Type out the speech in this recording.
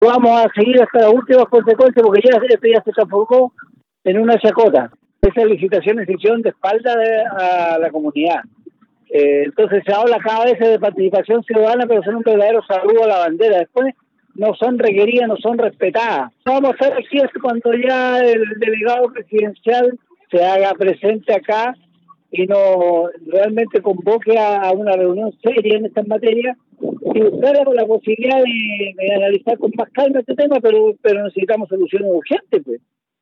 Vamos a seguir hasta las últimas consecuencias porque esto ya se transformó en una chacota. Esas licitaciones se hicieron de espalda a la comunidad. Entonces se habla cada vez de participación ciudadana, pero son un verdadero saludo a la bandera. Después no son requeridas, no son respetadas. Vamos a estar aquí cuando ya el delegado presidencial se haga presente acá y no realmente convoque a una reunión seria en estas materias y buscar la posibilidad de analizar con más calma este tema, pero necesitamos soluciones urgentes, pues.